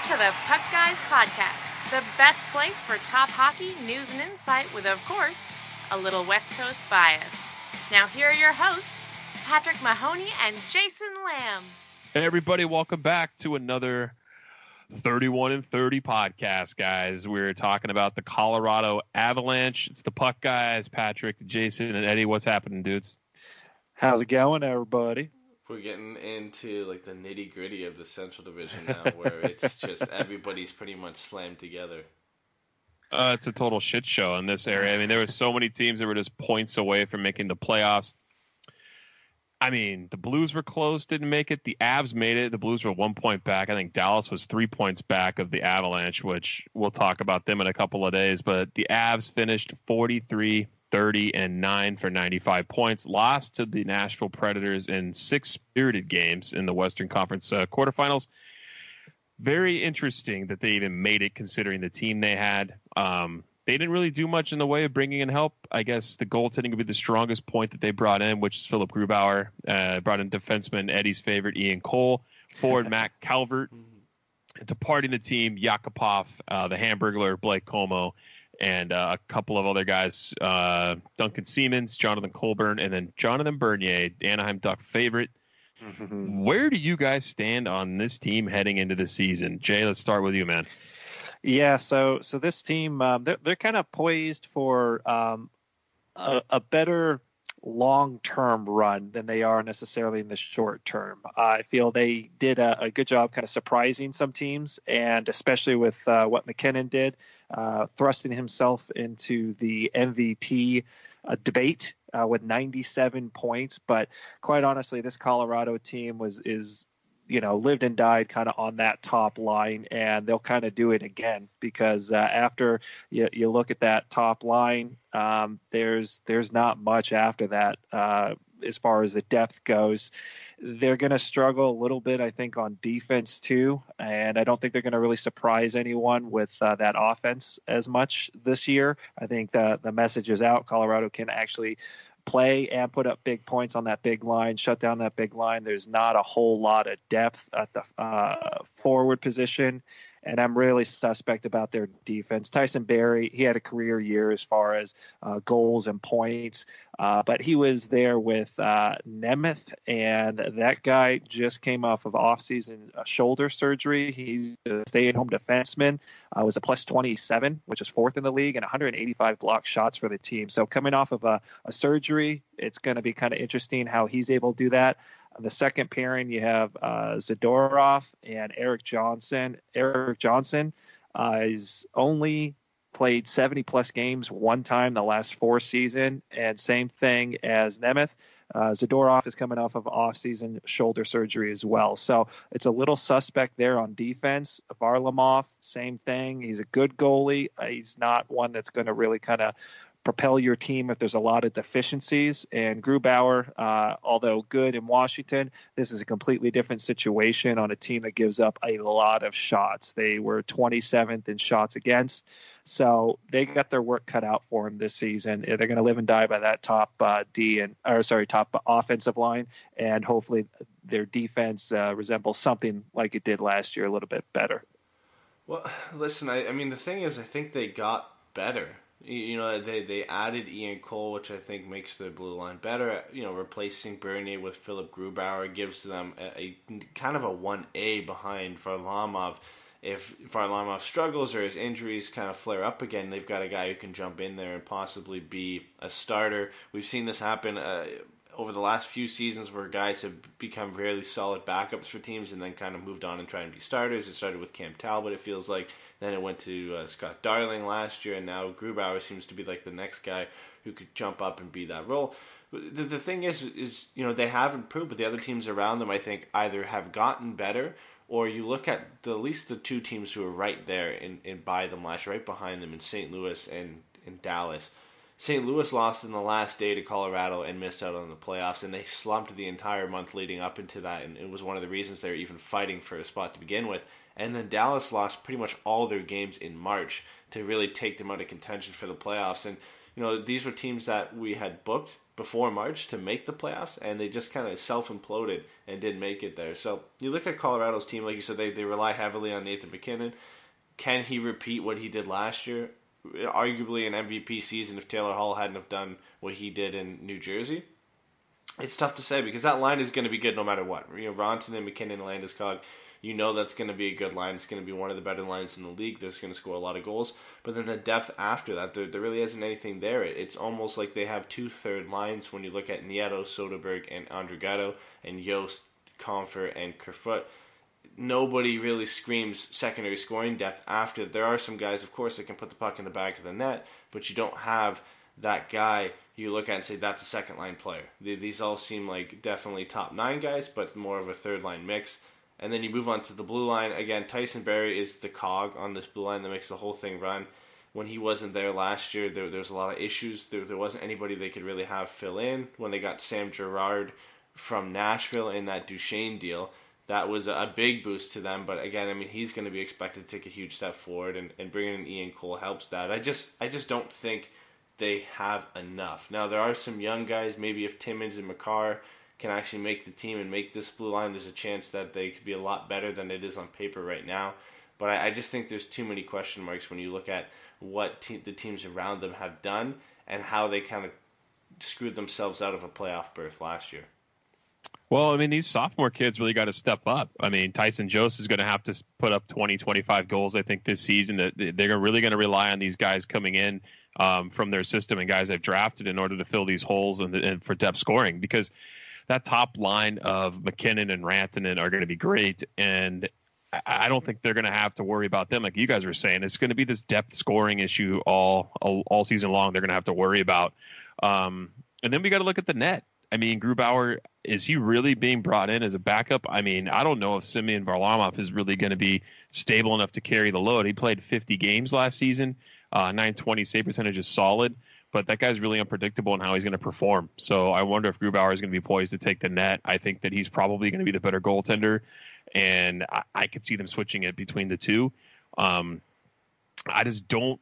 to the Puck Guys Podcast, the best place for top hockey news and insight with, of course, a little West Coast bias. Now here are your hosts, Patrick Mahoney and Jason Lamb. Hey everybody, welcome back to another 31 and 30 podcast, guys. We're talking about the Colorado Avalanche. It's the Puck Guys, Patrick, Jason, and Eddie. What's happening, dudes? How's it going, everybody? We're getting into like the nitty gritty of the Central Division now, where it's just everybody's pretty much slammed together. It's a total shit show in this area. I mean, there were so many teams that were just points away from making the playoffs. I mean, the Blues were close, didn't make it. The Avs made it. The Blues were 1 point back. I think Dallas was 3 points back of the Avalanche, which we'll talk about them in a couple of days. But the Avs finished 43, 30, and 9 for 95 points. Lost to the Nashville Predators in 6 spirited games in the Western Conference quarterfinals. Very interesting that they even made it, considering the team they had. They didn't really do much in the way of bringing in help. I guess the goaltending would be the strongest point that they brought in, which is Philip Grubauer. Brought in defenseman Eddie's favorite Ian Cole, forward Matt Calvert, departing the team Yakupov, the Hamburglar Blake Como, and a couple of other guys, Duncan Siemens, Jonathan Colburn, and then Jonathan Bernier, Anaheim Duck favorite. Where do you guys stand on this team heading into the season? Jay, let's start with you, man. Yeah, so this team, they're kind of poised for a better long-term run than they are necessarily in the short term. I feel they did a good job kind of surprising some teams, and especially with what McKinnon did, thrusting himself into the MVP debate with 97 points. But quite honestly, this Colorado team is lived and died kind of on that top line, and they'll kind of do it again because after you look at that top line, there's not much after that as far as the depth goes. They're going to struggle a little bit, I think, on defense too, and I don't think they're going to really surprise anyone with that offense as much this year. I think the message is out. Colorado can actually play and put up big points on that big line, shut down that big line. There's not a whole lot of depth at the forward position, and I'm really suspect about their defense. Tyson Barrie, he had a career year as far as goals and points, but he was there with Nemeth, and that guy just came off of off-season shoulder surgery. He's a stay-at-home defenseman, was a plus 27, which is fourth in the league, and 185 block shots for the team. So coming off of a surgery, it's going to be kind of interesting how he's able to do that. The second pairing, you have Zadorov and Eric Johnson. Eric Johnson is only played 70-plus games one time the last 4 seasons, and same thing as Nemeth. Zadorov is coming off of off-season shoulder surgery as well. So it's a little suspect there on defense. Varlamov, same thing. He's a good goalie. He's not one that's going to really kind of propel your team if there's a lot of deficiencies. And Grubauer, although good in Washington, this is a completely different situation on a team that gives up a lot of shots. They were 27th in shots against, so they got their work cut out for them this season. They're going to live and die by that top top offensive line, and hopefully their defense resembles something like it did last year, a little bit better. Well, listen, I mean, the thing is, I think they got better. They added Ian Cole, which I think makes the blue line better. Replacing Bernier with Philip Grubauer gives them a kind of a 1A behind Varlamov. If Varlamov struggles or his injuries kind of flare up again, they've got a guy who can jump in there and possibly be a starter. We've seen this happen over the last few seasons where guys have become really solid backups for teams and then kind of moved on and tried to be starters. It started with Cam Talbot, it feels like. Then it went to Scott Darling last year, and now Grubauer seems to be like the next guy who could jump up and be that role. The thing is they have improved, but the other teams around them, I think, either have gotten better, or you look at at least the 2 teams who are right there in by them last year, right behind them in St. Louis and in Dallas. St. Louis lost in the last day to Colorado and missed out on the playoffs, and they slumped the entire month leading up into that, and it was one of the reasons they were even fighting for a spot to begin with. And then Dallas lost pretty much all their games in March to really take them out of contention for the playoffs. And, these were teams that we had booked before March to make the playoffs, and they just kind of self-imploded and didn't make it there. So you look at Colorado's team, like you said, they rely heavily on Nathan MacKinnon. Can he repeat what he did last year? Arguably an MVP season if Taylor Hall hadn't have done what he did in New Jersey. It's tough to say because that line is going to be good no matter what. Rantanen, MacKinnon, Landeskog, that's going to be a good line. It's going to be one of the better lines in the league. That's going to score a lot of goals. But then the depth after that, there really isn't anything there. It's almost like they have 2 third lines when you look at Nieto, Soderberg, and Andrighetto, and Yost, Comfer, and Kerfoot. Nobody really screams secondary scoring depth after. There are some guys, of course, that can put the puck in the back of the net, but you don't have that guy you look at and say that's a second-line player. These all seem like definitely top 9 guys, but more of a third-line mix. And then you move on to the blue line. Again, Tyson Barrie is the cog on this blue line that makes the whole thing run. When he wasn't there last year, there was a lot of issues. There wasn't anybody they could really have fill in. When they got Sam Girard from Nashville in that Duchesne deal, that was a big boost to them. But again, he's going to be expected to take a huge step forward, and bringing in Ian Cole helps that. I just don't think they have enough. Now, there are some young guys. Maybe if Timmins and Makar can actually make the team and make this blue line, there's a chance that they could be a lot better than it is on paper right now. But I just think there's too many question marks when you look at what the teams around them have done and how they kind of screwed themselves out of a playoff berth last year. Well, these sophomore kids really got to step up. Tyson Jost is going to have to put up 20, 25 goals, I think, this season. They're really going to rely on these guys coming in from their system and guys they've drafted in order to fill these holes and for depth scoring, because that top line of MacKinnon and Rantanen are going to be great. And I don't think they're going to have to worry about them. Like you guys were saying, it's going to be this depth scoring issue all season long. They're going to have to worry about. And then we got to look at the net. Grubauer, is he really being brought in as a backup? I don't know if Semyon Varlamov is really going to be stable enough to carry the load. He played 50 games last season. 920 save percentage is solid, but that guy's really unpredictable in how he's going to perform. So I wonder if Grubauer is going to be poised to take the net. I think that he's probably going to be the better goaltender, and I could see them switching it between the two. I just don't.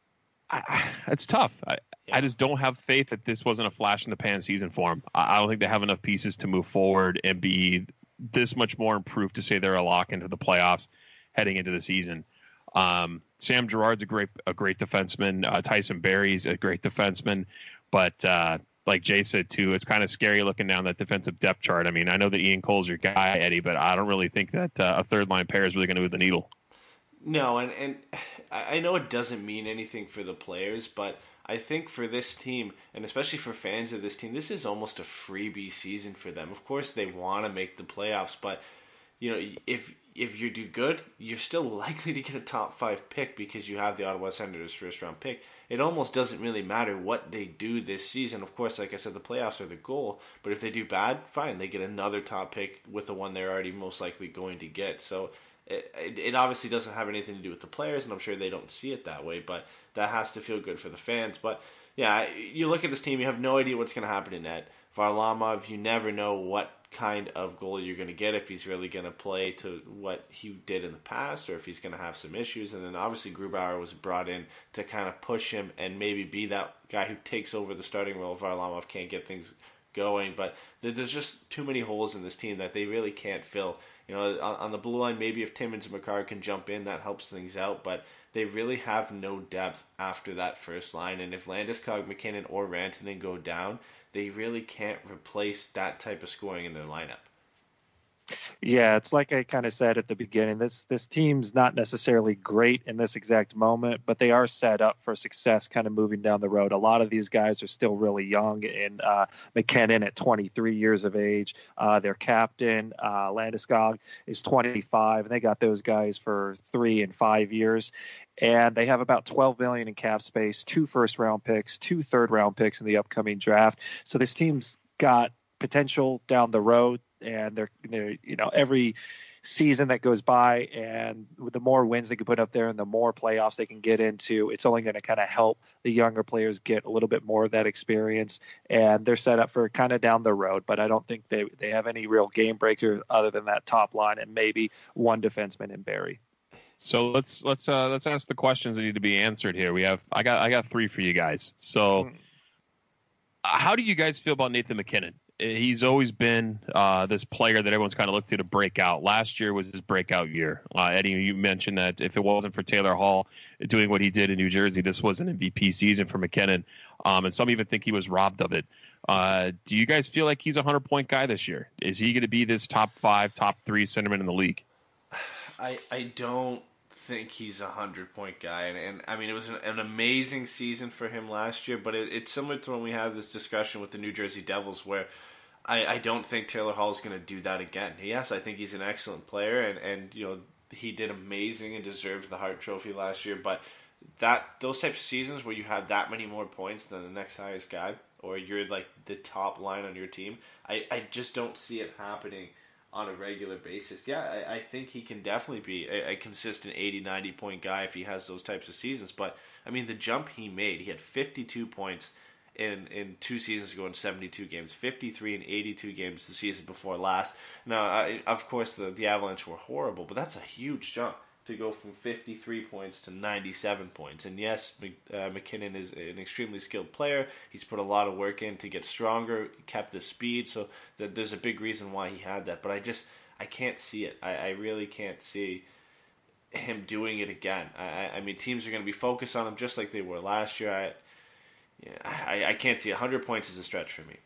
It's tough. I just don't have faith that this wasn't a flash in the pan season for them. I don't think they have enough pieces to move forward and be this much more improved to say they're a lock into the playoffs heading into the season. Sam Girard's a great defenseman. Tyson Barrie's a great defenseman, but like Jay said too, it's kind of scary looking down that defensive depth chart. I know that Ian Cole's your guy, Eddie, but I don't really think that a third line pair is really going to move the needle. No, and I know it doesn't mean anything for the players, but I think for this team, and especially for fans of this team, this is almost a freebie season for them. Of course, they want to make the playoffs, but if you do good, you're still likely to get a top 5 pick because you have the Ottawa Senators' first round pick. It almost doesn't really matter what they do this season. Of course, like I said, the playoffs are the goal, but if they do bad, fine, they get another top pick with the one they're already most likely going to get. So it obviously doesn't have anything to do with the players, and I'm sure they don't see it that way, but that has to feel good for the fans. But yeah, you look at this team, you have no idea what's going to happen in net. Varlamov, you never know what kind of goal you're going to get, if he's really going to play to what he did in the past or if he's going to have some issues. And then obviously Grubauer was brought in to kind of push him and maybe be that guy who takes over the starting role if Varlamov can't get things going. But there's just too many holes in this team that they really can't fill. On the blue line, maybe if Timmins and Makar can jump in, that helps things out, but they really have no depth after that first line. And if Landeskog, MacKinnon, or Rantanen go down, they really can't replace that type of scoring in their lineup. Yeah, it's like I kind of said at the beginning, this team's not necessarily great in this exact moment, but they are set up for success kind of moving down the road. A lot of these guys are still really young, and MacKinnon at 23 years of age. Their captain, Landeskog, is 25, and they got those guys for 3 and 5 years. And they have about $12 million in cap space, 2 first-round picks, 2 third-round picks in the upcoming draft. So this team's got potential down the road, and they're every season that goes by, and the more wins they can put up there and the more playoffs they can get into, it's only going to kind of help the younger players get a little bit more of that experience. And they're set up for kind of down the road, but I don't think they have any real game breaker other than that top line and maybe one defenseman in Barrie. So let's ask the questions that need to be answered here. I got 3 for you guys. So How do you guys feel about Nathan MacKinnon? He's always been this player that everyone's kind of looked to break out. Last year was his breakout year. Eddie, you mentioned that if it wasn't for Taylor Hall doing what he did in New Jersey, this was an MVP season for MacKinnon. And some even think he was robbed of it. Do you guys feel like he's a 100-point guy this year? Is he going to be this top 5, top 3 centerman in the league? I don't think he's a 100-point guy, and I mean, it was an amazing season for him last year, but it's similar to when we had this discussion with the New Jersey Devils, where I don't think Taylor Hall is going to do that again. Yes, I think he's an excellent player, and you know, he did amazing and deserves the Hart Trophy last year, but those types of seasons where you have that many more points than the next highest guy, or you're like the top line on your team, I just don't see it happening on a regular basis. Yeah, I think he can definitely be a consistent 80, 90-point guy if he has those types of seasons. But, I mean, the jump he made, he had 52 points in 2 seasons ago in 72 games, 53 in 82 games the season before last. Now, of course, the Avalanche were horrible, but that's a huge jump to go from 53 points to 97 points. And yes, MacKinnon is an extremely skilled player. He's put a lot of work in to get stronger, kept the speed, so there's a big reason why he had that. But I can't see it. I really can't see him doing it again. I mean, teams are going to be focused on him just like they were last year. I can't see 100 points as a stretch for me.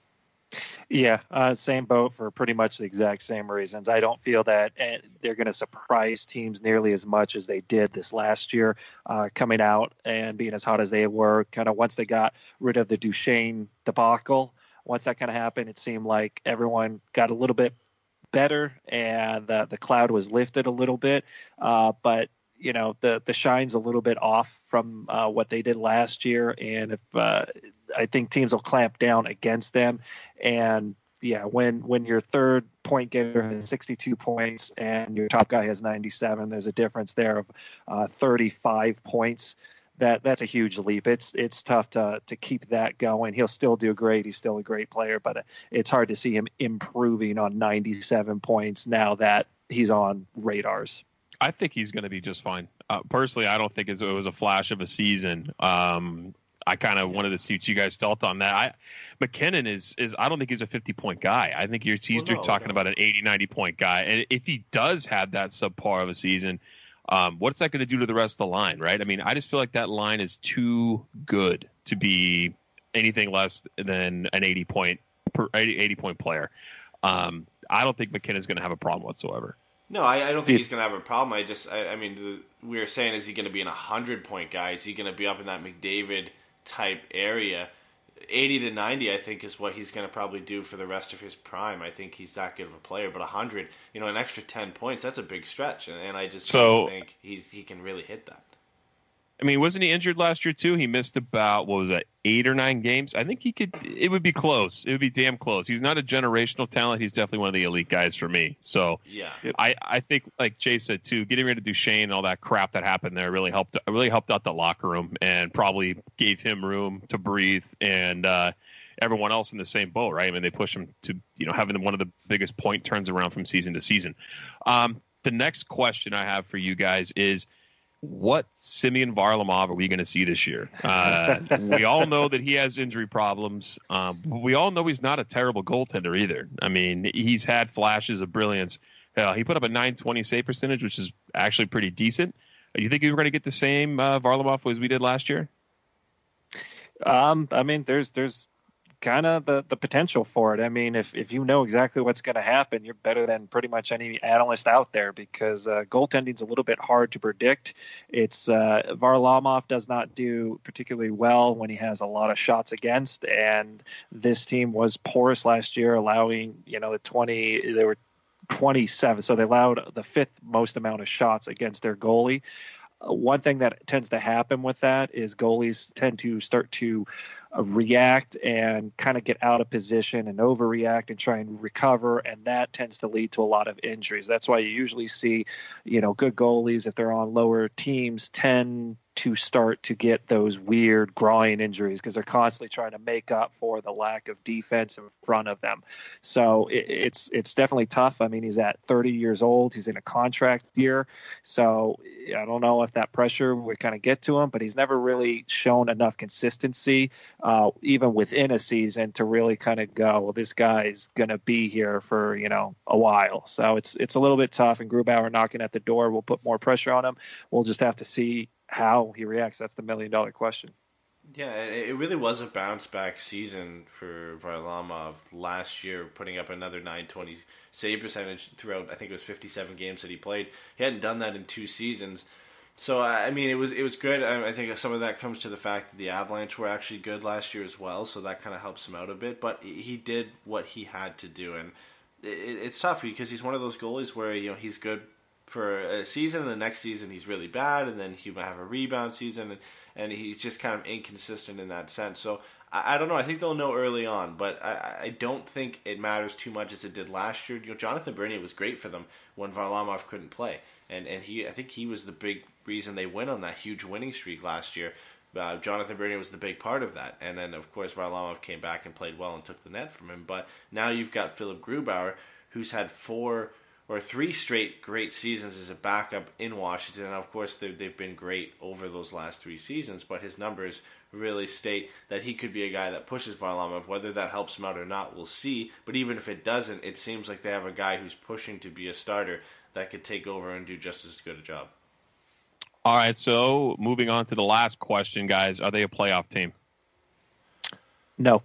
Yeah, same boat for pretty much the exact same reasons. I don't feel that they're going to surprise teams nearly as much as they did this last year, coming out and being as hot as they were. Kind of once they got rid of the Duchesne debacle, once that kind of happened, it seemed like everyone got a little bit better and the cloud was lifted a little bit. But you know, the shine's a little bit off from what they did last year, and if I think teams will clamp down against them. And yeah, when your third point getter has 62 points and your top guy has 97, there's a difference there of 35 points. That's a huge leap. It's tough to keep that going. He'll still do great. He's still a great player, but it's hard to see him improving on 97 points now that he's on radars. I think he's going to be just fine. Personally, I don't think it was a flash of a season. I kind of wanted to see what you guys felt on that. MacKinnon is I don't think he's a 50-point guy. I think you're talking about an 80, 90-point guy. And if he does have that subpar of a season, what's that going to do to the rest of the line, right? I mean, I just feel like that line is too good to be anything less than an 80-point player. I don't think MacKinnon's going to have a problem whatsoever. No, I don't think he's going to have a problem. I mean, we were saying, is he going to be an 100-point guy? Is he going to be up in that McDavid-type area? 80 to 90, I think, is what he's going to probably do for the rest of his prime. I think he's that good of a player. But 100, an extra 10 points, that's a big stretch. And I just don't think he can really hit that. I mean, wasn't he injured last year, too? He missed about, 8 or 9 games? I think it would be close. It would be damn close. He's not a generational talent. He's definitely one of the elite guys for me. So yeah, I think, like Jay said, too, getting rid of Duchesne and all that crap that happened there really helped out the locker room and probably gave him room to breathe and everyone else in the same boat, right? I mean, they push him to, having one of the biggest point turns around from season to season. The next question I have for you guys is, what Semyon Varlamov are we going to see this year? We all know that he has injury problems. We all know he's not a terrible goaltender either. I mean, he's had flashes of brilliance. He put up a .920 save percentage, which is actually pretty decent. You think we're going to get the same Varlamov as we did last year? I mean, there's kind of the potential for it. I mean, if you know exactly what's going to happen, you're better than pretty much any analyst out there, because goaltending's a little bit hard to predict. It's Varlamov does not do particularly well when he has a lot of shots against, and this team was porous last year, allowing they were 27, so they allowed the 5th most amount of shots against their goalie. One thing that tends to happen with that is goalies tend to start to react and kind of get out of position and overreact and try and recover, and that tends to lead to a lot of injuries. That's why you usually see, good goalies, if they're on lower teams, tend to start to get those weird groin injuries because they're constantly trying to make up for the lack of defense in front of them. So it's definitely tough. I mean, he's at 30 years old. He's in a contract year. So I don't know if that pressure would kind of get to him, but he's never really shown enough consistency, even within a season, to really kind of go, well, this guy's going to be here for, a while. So it's a little bit tough, and Grubauer knocking at the door will put more pressure on him. We'll just have to see how he reacts. That's the $1 million question. Yeah, it really was a bounce back season for Varlamov last year, putting up another 920 save percentage throughout, I think it was 57 games that he played. He hadn't done that in 2 seasons. So, I mean, it was good. I think some of that comes to the fact that the Avalanche were actually good last year as well, so that kind of helps him out a bit. But he did what he had to do, and it's tough because he's one of those goalies where, he's good for a season, and the next season he's really bad, and then he might have a rebound season, and he's just kind of inconsistent in that sense. So I don't know. I think they'll know early on, but I don't think it matters too much as it did last year. Jonathan Bernier was great for them when Varlamov couldn't play, and I think he was the big reason they went on that huge winning streak last year. Jonathan Bernier was the big part of that, and then of course Varlamov came back and played well and took the net from him. But now you've got Philip Grubauer, who's had 3 straight great seasons as a backup in Washington, and of course they've been great over those last 3 seasons, but his numbers really state that he could be a guy that pushes Varlamov. Whether that helps him out or not, we'll see, but even if it doesn't, it seems like they have a guy who's pushing to be a starter that could take over and do just as good a job. All right, so moving on to the last question, guys. Are they a playoff team? No,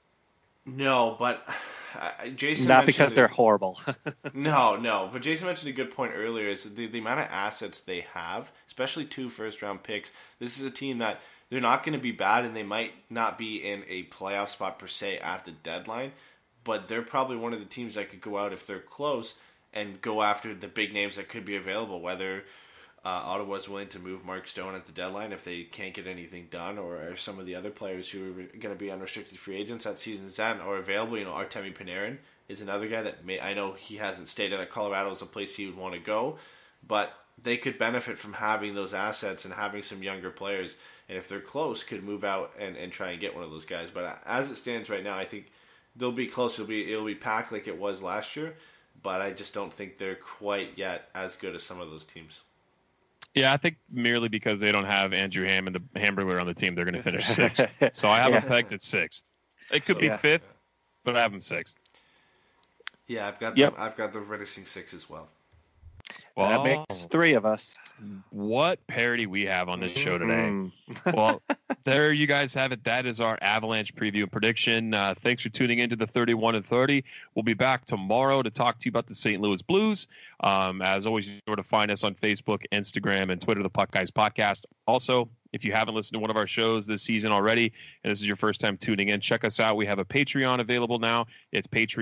but Jason not because they're horrible. No. But Jason mentioned a good point earlier: is the amount of assets they have, especially 2 first-round picks. This is a team that they're not going to be bad, and they might not be in a playoff spot per se at the deadline, but they're probably one of the teams that could go out if they're close and go after the big names that could be available. Whether Ottawa's willing to move Mark Stone at the deadline if they can't get anything done, or some of the other players who are going to be unrestricted free agents at season's end are available. Artemi Panarin is another guy that I know he hasn't stated that Colorado is a place he would want to go, but they could benefit from having those assets and having some younger players, and if they're close, could move out and try and get one of those guys. But as it stands right now, I think they'll be close. It'll be packed like it was last year, but I just don't think they're quite yet as good as some of those teams. Yeah, I think merely because they don't have Andrew Hamm and the Hamburger on the team, they're going to finish 6th. So I have them pegged at 6th. It could be 5th, but I have them 6th. Yeah, I've got them finishing 6th as well. Well, that makes 3 of us. What parody we have on this show today. Well, there you guys have it. That is our Avalanche preview and prediction. Thanks for tuning into the 31 and 30. We'll be back tomorrow to talk to you about the St. Louis Blues. As always, you're to find us on Facebook, Instagram, and Twitter, the Puck Guys Podcast. Also, if you haven't listened to one of our shows this season already, and this is your first time tuning in, check us out. We have a Patreon available now. It's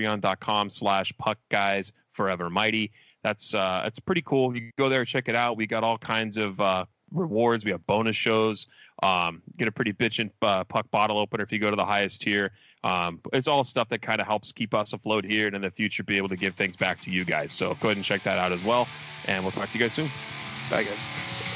patreon.com/puckguysforevermighty. That's pretty cool. You can go there and check it out. We got all kinds of rewards. We have bonus shows. Get a pretty bitchin' puck bottle opener if you go to the highest tier. It's all stuff that kind of helps keep us afloat here and in the future be able to give things back to you guys. So go ahead and check that out as well. And we'll talk to you guys soon. Bye, guys.